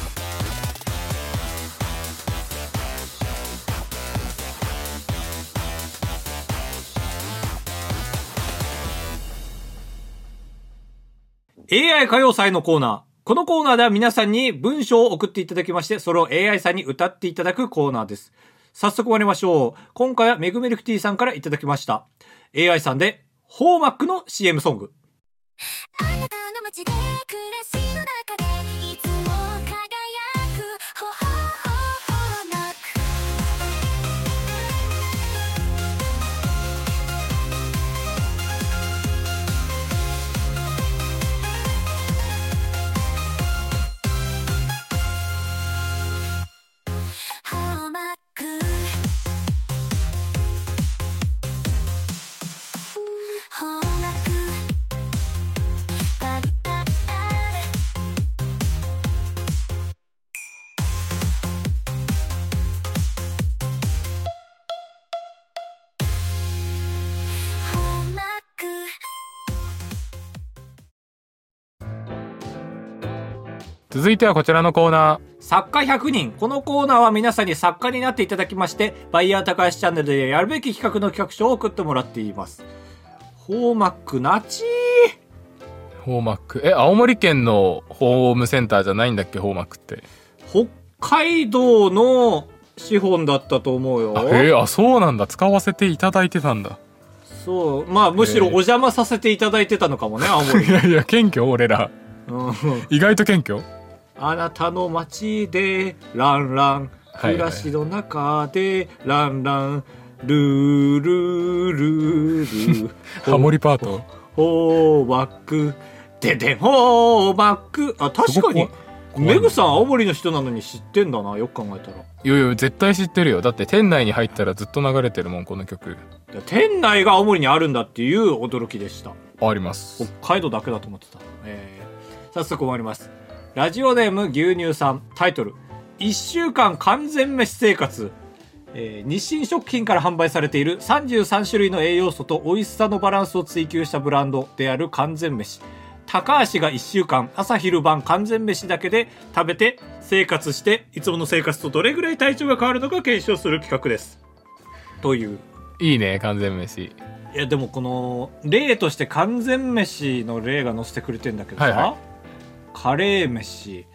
AI 歌謡祭のコーナー。このコーナーでは皆さんに文章を送っていただきまして、それを AI さんに歌っていただくコーナーです。早速参りましょう。今回はメグミルクティーさんからいただきました。AI さんで、ホーマックの CM ソング。あなたの街で暮らしの中でいつも輝くホーマック。ホーマック。ホーマック。 続いてはこちらのコーナー。 作家100人。このコーナーは皆さんに作家になっていただきまして、バイヤー高橋チャンネルでやるべき企画の企画書を送ってもらっています。ホーマックなちー。 ホーマック。青森県のホームセンターじゃないんだっけ、ホーマックって。 北海道の資本だったと思うよ。そうなんだ。使わせていただいてたんだ。 そう。まあ、むしろお邪魔させていただいてたのかもね、青森。 いやいや、謙虚俺ら。意外と謙虚。あなたの街でランラン、暮らしの中でランラン、ルールールールーハモリパート。 ホーマックででホーマック。あ、確かにメグさん青森の人なのに知ってんだな、よく考えたら。 いやいや、絶対知ってるよ。だって店内に入ったらずっと流れてるもん、この曲。 店内が青森にあるんだっていう驚きでした。 あります。 北海道だけだと思ってた。早速終わります。ラジオネーム牛乳さん。タイトル、1週間完全飯生活。日清食品から販売されている33種類の栄養素と美味しさのバランスを追求したブランドである完全飯。高橋が1週間朝昼晩完全飯だけで食べて生活して、いつもの生活とどれぐらい体調が変わるのか検証する企画です。という。 いいね、完全飯。 いや、でもこの例として完全飯の例が載せてくれてんだけどさ、はいはい、カレー飯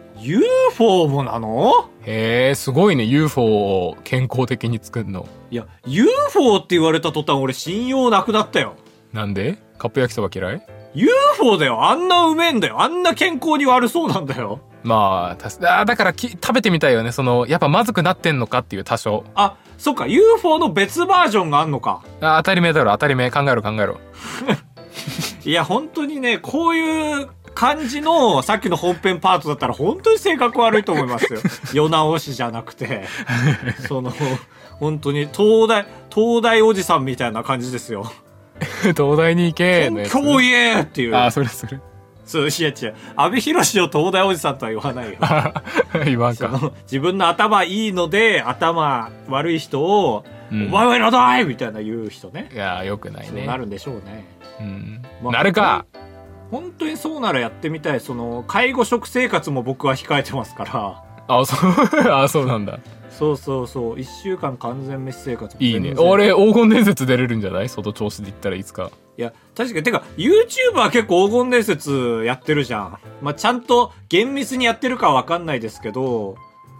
UFO もなの？ へえ、すごいね。 UFO を健康的に作るの。 いや、 UFO って言われた途端俺信用なくなったよ。 なんで？カップ焼きそば嫌い？ UFO だよ。あんなうめえんだよ。あんな健康に悪そうなんだよ。 まあ、だから食べてみたいよね。やっぱまずくなってんのかっていう、多少。 あ、そっか、UFO の別バージョンがあんのか。 当たり前だろ、当たり前。考えろ。 いや、本当にね、こういう感じのさっきの本編パートだったら本当に性格悪いと思いますよ。世直しじゃなくて本当に東大おじさんみたいな感じですよ。 東大に行けのやつ。今日言えっていう。 あ、それそう、いや違う、阿部寛を東大おじさんとは言わないよ。 言わんか。 自分の頭いいので頭悪い人を、お前はなだいみたいな言う人ね。 いや、よくないね。 そうなるんでしょうね。 まあ、なるか。 本当にそうならやってみたい。介護食生活も僕は控えてますから。 そうなんだ。 そう1週間完全飯生活。 いいね。俺黄金伝説出れるんじゃない？その調子で言ったらいつか。 いや、確かに。てか YouTuber は結構黄金伝説やってるじゃん。まあ、ちゃんと厳密にやってるかは分かんないですけど、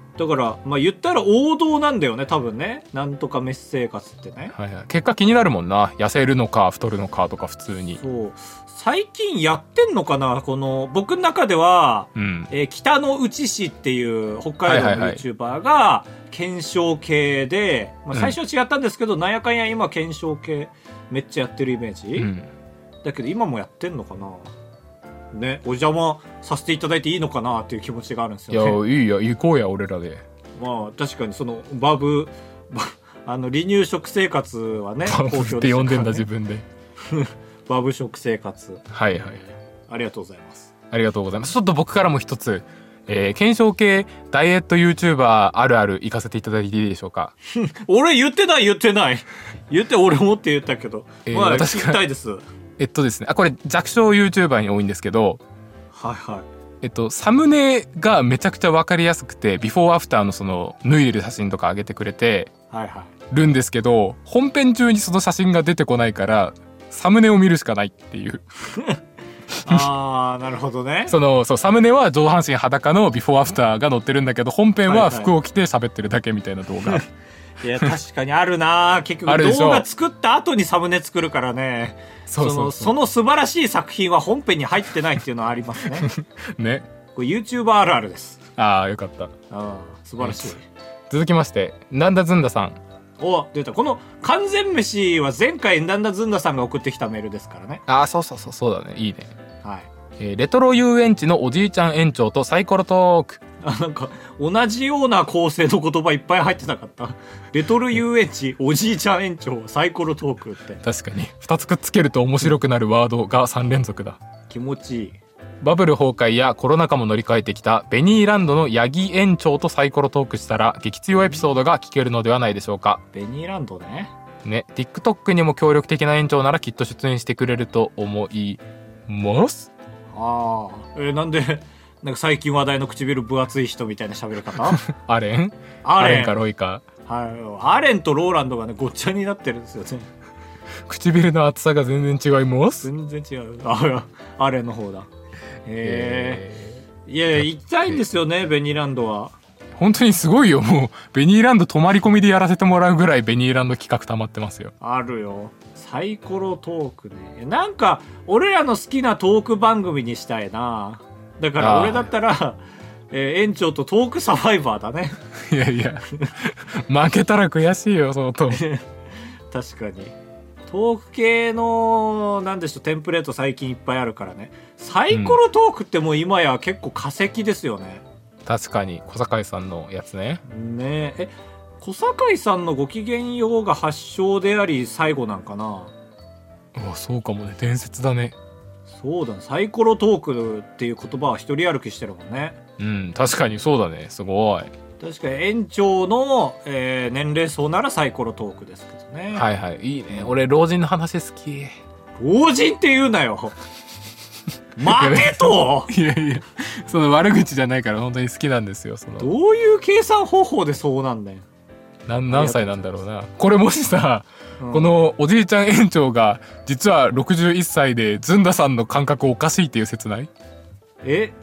だからまあ言ったら王道なんだよね多分ね、なんとか飯生活ってね。 はいはい、結果気になるもんな、痩せるのか太るのかとか普通に。 そう最近やってんのかな、この僕の中では、北の内市っていう北海道の YouTuber が検証系で、まあ、最初は違ったんですけど、なんやかんや今検証系めっちゃやってるイメージ、だけど今もやってんのかなね、お邪魔させていただいていいのかなっていう気持ちがあるんですよね。 いやいいや、行こうや俺らで。 まあ確かにその離乳食生活はね、 バブって呼んでんだ自分でバブ食生活、 はいはい、 ありがとうございます。 ありがとうございます。ちょっと僕からも一つ、検証系ダイエット YouTuber あるある行かせていただいていいでしょうか俺言ってない俺もって言ったけど、まあ聞きたいです。 ですね、これ弱小 YouTuber に多いんですけど、 はいはい、 サムネがめちゃくちゃ分かりやすくて、ビフォーアフターのその脱いでる写真とか上げてくれてるんですけど、本編中にその写真が出てこないからサムネを見るしかないっていうあーなるほどね。 そうサムネは上半身裸のビフォーアフターが載ってるんだけど、本編は服を着て喋ってるだけみたいな動画、 いや確かにあるな。結局動画作った後にサムネ作るからね。その素晴らしい作品は本編に入ってないっていうのはありますねね、 これ YouTuber あるあるです。 ああよかった。 素晴らしい。 続きましてなんだずんださん。 お出た。この完全飯は前回なんだずんださんが送ってきたメールですからね。 そうだね、いいね。 はい、 レトロ遊園地のおじいちゃん園長とサイコロトーク。 なんか同じような構成の言葉いっぱい入ってなかった。レトロ遊園地おじいちゃん園長サイコロトークって。 確かに2つくっつけると面白くなるワードが3連続だ。 気持ちいい。 バブル崩壊やコロナ禍も乗り換えてきたベニーランドのヤギ園長とサイコロトークしたら激強エピソードが聞けるのではないでしょうか。 ベニーランドね。 TikTok にも協力的な園長ならきっと出演してくれると思います。 なんでなんか最近話題の唇分厚い人みたいな喋り方アレンかロイか。 アレンとローランドがねごっちゃになってるんですよね。 唇の厚さが全然違います。 全然違う。アレンの方だ。いや行きたいんですよねベニーランドは。 本当にすごいよ。もうベニーランド泊まり込みでやらせてもらうぐらいベニーランド企画溜まってますよ。 あるよ。サイコロトークね。なんか俺らの好きなトーク番組にしたいな。だから俺だったら園長とトークサバイバーだね。 いやいや負けたら悔しいよ相当。 確かにトーク系のなんでしょうテンプレート最近いっぱいあるからね。サイコロトークってもう今や結構化石ですよね。 確かに小堺さんのやつね。 小堺さんのごきげんようが発祥であり最後なんかな。 そうかもね。伝説だね。 そうだね。サイコロトークっていう言葉は一人歩きしてるもんね。 確かにそうだね。すごい。 確かに園長の、年齢層ならサイコロトークですけどね。 はいはい、いいね。俺老人の話好き。 老人って言うなよ待てといやその悪口じゃないから本当に好きなんですよ。 どういう計算方法でそうなんだよ。 何歳なんだろうな。これもしさ、このおじいちゃん園長が実は61歳でずんださんの感覚おかしいっていう説ない？ それは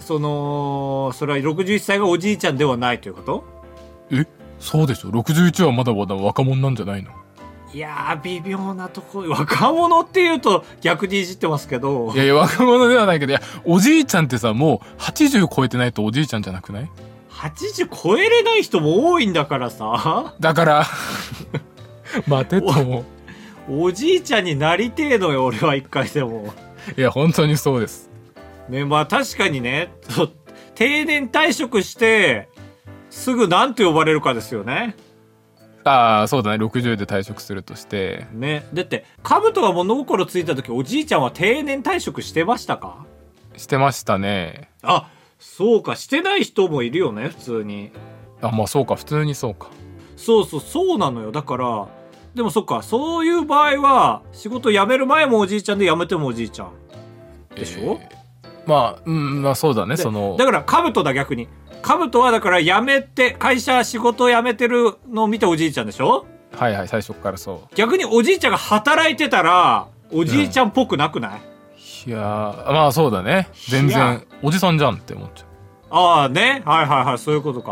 61歳がおじいちゃんではないということ？ そうでしょ。61はまだまだ若者なんじゃないの？ いやー微妙なとこ。若者っていうと逆にいじってますけど。 いや若者ではないけど、おじいちゃんってさもう80超えてないとおじいちゃんじゃなくない ？80超えれない人も多いんだからさ。 だから待てと思う。おじいちゃんになりてえのよ俺は一回でも。 いや本当にそうですね。まあ確かにね定年退職してすぐ何と呼ばれるかですよね。 そうだね。60で退職するとしてね。だってカブトが物心ついた時おじいちゃんは定年退職してましたか？ してましたね。 そうか。してない人もいるよね普通に。 まあそうか。普通にそうか。 そうなのよ。だからでもそっか。そういう場合は仕事辞める前もおじいちゃんで辞めてもおじいちゃんでしょ？ まあそうだね。 だからカブトだ。逆にカブトはだから辞めて仕事を辞めてるのを見ておじいちゃんでしょ？ はいはい。最初からそう。 逆におじいちゃんが働いてたらおじいちゃんっぽくなくない？ いやまあそうだね。全然おじさんじゃんって思っちゃう。 ね。はいそういうことか。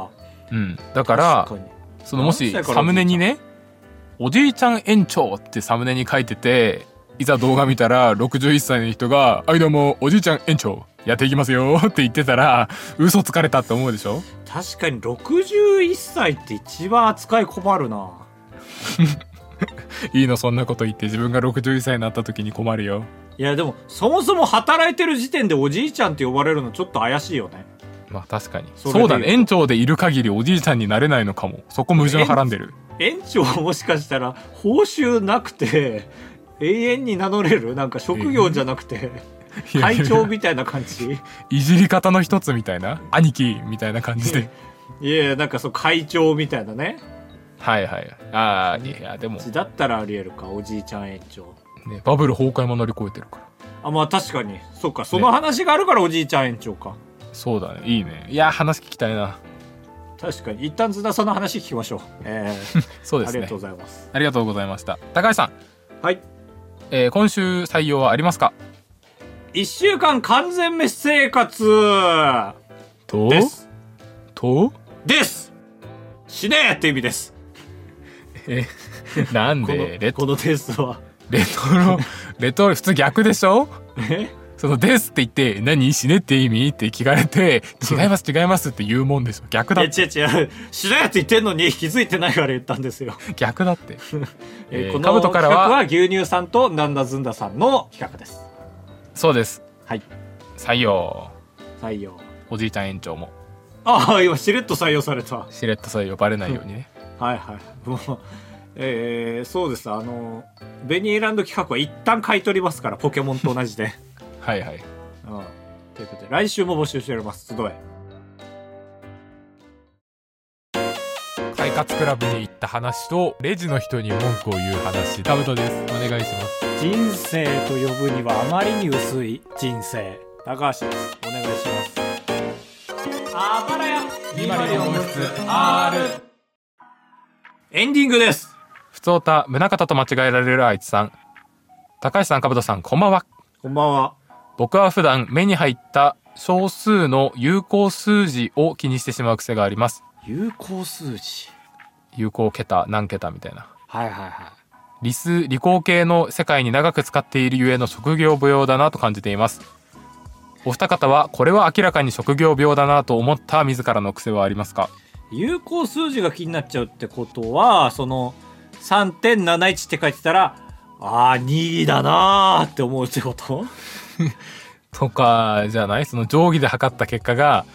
うん、だからそのもしサムネにねおじいちゃん園長ってサムネに書いてて、いざ動画見たら61歳の人がはいどうもおじいちゃん園長やっていきますよって言ってたら嘘つかれたって思うでしょ。 確かに61歳って一番扱い困るな。 いいのそんなこと言って自分が61歳になった時に困るよ。 いやでもそもそも働いてる時点でおじいちゃんって呼ばれるのちょっそう怪しいよね。 まあ確かにそうだね。園長でいる限りおじいちゃんになれないのかも。そこ矛盾はらんでる。 園長もしかしたら報酬なくて永遠に名乗れるなんか職業じゃなくて会長みたいな感じ。 いじり方の一つみたいな、兄貴みたいな感じで。 いやなんかそう会長みたいなね。 はいはい。ああいやでもだったらありえるか、おじいちゃん園長、 ね、バブル崩壊も乗り越えてるから。 あまあ確かにそうか、その話があるからおじいちゃん園長か、ね、 そうだね。いいね。いや話聞きたいな。 確かに一旦津田さんの話聞きましょう。 そうですね。 ありがとうございます。 ありがとうございました。高橋さん、 はい、 今週採用はありますか。 1週間完全滅生活とですとです死ねって意味です。 なんでこのテストはレトロ普通逆でしょ。そのですって言って何死ねって意味って聞かれて違います違いますって言うもんでしょ。逆だって。 違う死ねって言ってんのに気づいてないから言ったんですよ。 逆だって。 この企画は牛乳さんとなんだずんださんの企画です。 そうです。 はい、 採用おじいちゃん園長も今しれっと採用された。 しれっと採用バレないようにね。 はいはいもうそうです。ベニーランド企画は一旦買い取りますから、ポケモンと同じで。 はいはい、 ということで来週も募集しております。集え快活クラブに行った話とレジの人に文句を言う話、タブトです。お願いします。 人生と呼ぶにはあまりに薄い人生、高橋です。お願いします。あばらや204室 R エンディングです。 ふつおた宗像と間違えられるあいつさん、高橋さん、かぶとさん、こんばんは。 こんばんは。 僕は普段目に入った小数の有効数字を気にしてしまう癖があります。 有効数字、 有効桁何桁みたいな。 はいはいはい。 理工系の世界に長く使っているゆえの職業病だなと感じています。お二方はこれは明らかに職業病だなと思った自らの癖はありますか。 有効数字が気になっちゃうってことは、その 3.71 って書いてたら2だなーって思うってこととかじゃない。その定規で測った結果が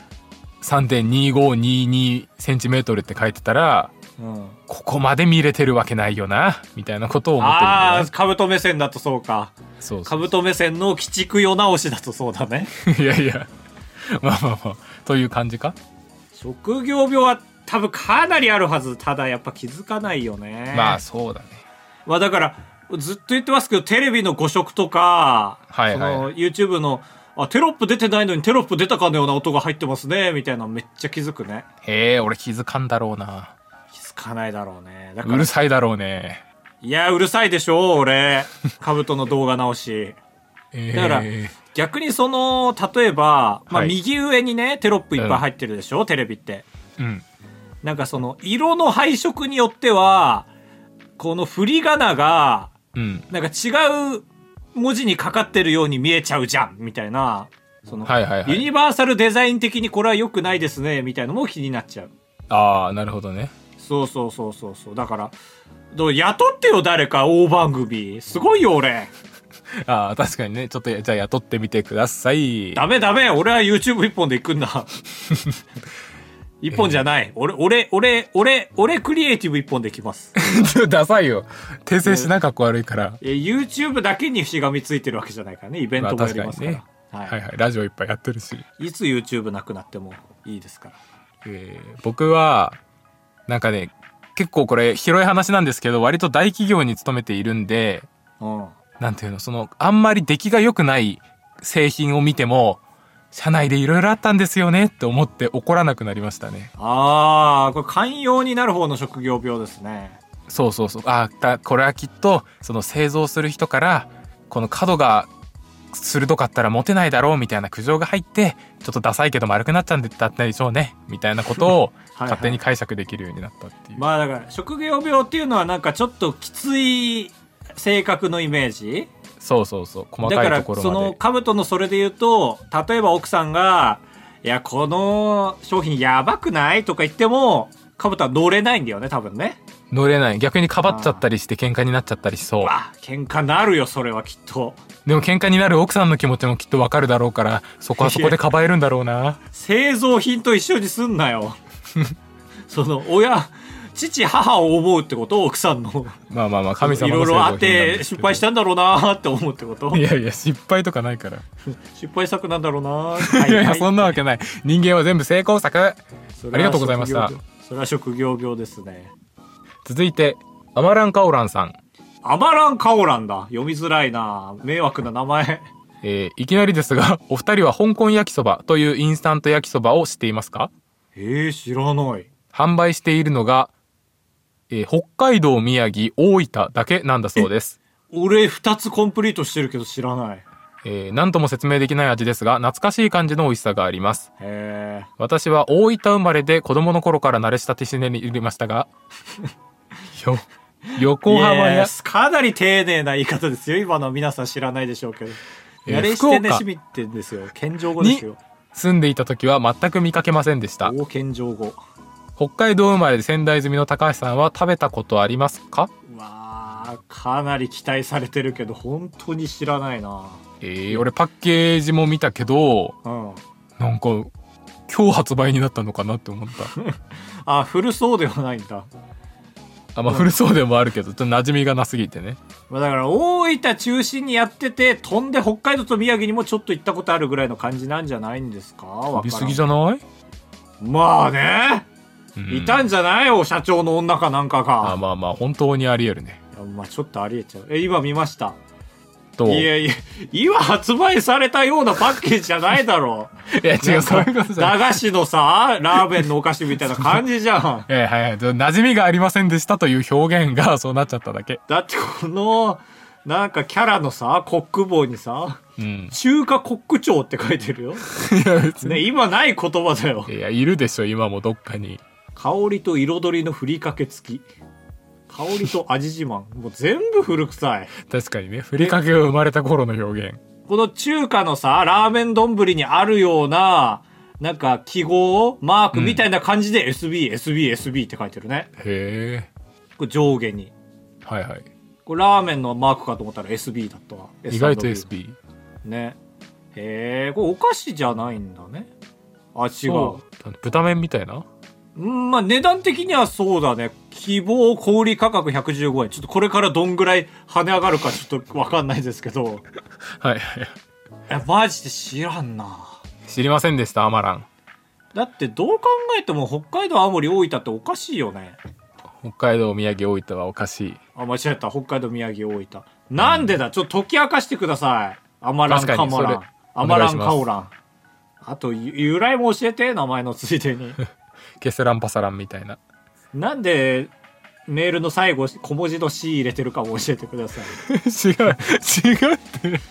3.2522 センチメートルって書いてたら、ここまで見れてるわけないよなみたいなことを思ってるんだよね。 カブト目線だとそうか。そうカブト目線の鬼畜世直しだとそうだね。 いやいやまあという感じか。 職業病は多分かなりあるはず。ただやっぱ気づかないよね。 まあそうだね。 だからずっと言ってますけど、テレビの誤色とか、 はいはい、 その YouTube のテロップ出てないのにテロップ出たかのような音が入ってますねみたいなのめっちゃ気づくね。 へえ、俺気づかんだろうな。 気づかないだろうね。だからうるさいだろうね。 いやうるさいでしょ俺。カブトの動画直し。だから逆にその例えば、右上にねテロップいっぱい入ってるでしょ、テレビって。なんかその色の配色によってはこの振り仮名がなんか違う文字にかかってるように見えちゃうじゃんみたいな、そのユニバーサルデザイン的にこれは良くないですねみたいなのも気になっちゃう。 ああなるほどね。 そうだから雇ってよ誰か大番組。すごいよ俺。 ああ確かにね。ちょっとじゃあ雇ってみてください。 ダメ俺は YouTube 一本で行くんだ。一本じゃない。俺クリエイティブ一本できます。 ダサいよ。訂正しなかっこ悪いから。 YouTube だけにしがみついてるわけじゃないからね。イベントもやりますから。 はいラジオいっぱいやってるし。 いつ YouTube なくなってもいいですから。 僕はなんかね、結構これ広い話なんですけど、割と大企業に勤めているんで、なんていうの、そのあんまり出来が良くない製品を見ても社内でいろいろあったんですよねって思って怒らなくなりましたね。 これ寛容になる方の職業病ですね。 そうこれはきっとその製造する人からこの角が鋭かったらモテないだろうみたいな苦情が入って、ちょっとダサいけど丸くなっちゃうんだったでしょうねみたいなことを勝手に解釈できるようになったっていう。 まあだから職業病っていうのはなんかちょっときつい性格のイメージ。 そうそうそう、細かいところまで。 だからその兜のそれで言うと、例えば奥さんがいやこの商品やばくないとか言っても兜は乗れないんだよね多分ね。 乗れない、逆にかばっちゃったりして喧嘩になっちゃったりしそう。 喧嘩なるよそれはきっと。 でも喧嘩になる奥さんの気持ちもきっとわかるだろうから、そこはそこでかばえるんだろうな。 製造品と一緒にすんなよその父母を思うってこと、奥さんのまあまあまあ神様のいろいろあって失敗したんだろうなって思うってこと。 いやいや失敗とかないから失敗作なんだろうないやいやそんなわけない、人間は全部成功作。ありがとうございました。 それは職業病ですね。 続いてアマランカオランさん。 アマランカオランだ、読みづらいな、迷惑な名前。 いきなりですが、お二人は香港焼きそばというインスタント焼きそばを知っていますか？ 知らない。 販売しているのが、北海道、宮城、大分だけなんだそうです。 俺2つコンプリートしてるけど知らない。 何とも説明できない味ですが、懐かしい感じの美味しさがあります。私は大分生まれで子供の頃から慣れ親しんでいましたが横浜やかなり丁寧な言い方ですよ今の。皆さん知らないでしょうけど、慣れ親しみってんですよ、謙譲語ですよ。 住んでいた時は全く見かけませんでした。 謙譲語。 北海道生まれで仙台住みの高橋さんは食べたことありますか？ かなり期待されてるけど本当に知らないな。 俺パッケージも見たけど、なんか今日発売になったのかなって思った古そうではないんだ。 まあ古そうでもあるけどちょっと馴染みがなすぎてね。 だから大分中心にやってて、飛んで北海道と宮城にもちょっと行ったことあるぐらいの感じなんじゃないんですか？ 飛びすぎじゃない？ まあね、いたんじゃないよ社長の女かなんかが。 まあまあ本当にありえるね。 ちょっとありえちゃう。今見ました。 いやいや今発売されたようなパッケージじゃないだろいや違う、そういうことじゃない。 駄菓子のさラーメンのお菓子みたいな感じじゃんはい馴染みがありませんでしたという表現がそうなっちゃっただけだって。このなんかキャラのさコック帽にさ、中華コック長って書いてるよいや別に、 今ない言葉だよ。 いやいるでしょ今もどっかに。 香りと彩りのふりかけ付き、香りと味自慢、もう全部古臭い。 確かにね、ふりかけが生まれた頃の表現。 この中華のさラーメン丼にあるようななんか記号マークみたいな感じで SB って書いてるね。 へえ。 これ上下に。 はいはい。 これラーメンのマークかと思ったら SB だったわ。 意外と SB ね。へえ、これお菓子じゃないんだね。違う。 豚麺みたいな。 まあ値段的にはそうだね。希望小売価格115円。ちょっとこれからどんぐらい跳ね上がるかちょっとわかんないですけど。 はいはい。 マジで知らんな。 知りませんでした、アマラン。 だってどう考えても北海道、青森、大分っておかしいよね。 北海道、宮城、大分はおかしい。 間違えた。北海道、宮城、大分。なんでだ、ちょっと解き明かしてください。アマラン、カモラン。アマラン、カオラン。あと、由来も教えて、名前のついでに。 ケセランパサランみたいな。 なんでメールの最後小文字の C 入れてるかも教えてください。 違うって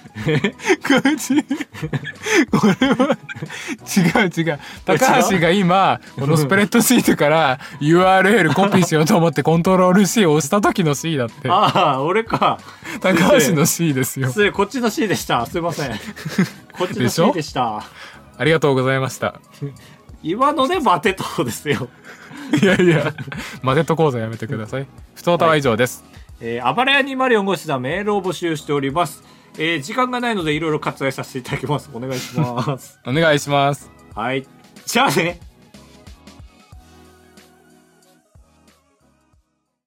これは違う。高橋が今このスプレッドシートから URL コピーしようと思ってコントロール C を押した時の C だって。俺か。高橋の C ですよ。 こっちの C でした。すいません。こっちの C でした。 ありがとうございました。 今のでバテトーですよ。 いやマテト講座やめてください。ふつおたは以上です。 あばらや204号室ではメールを募集しております。時間がないのでいろいろ割愛させていただきます。お願いします。 お願いします。 はい。じゃあね。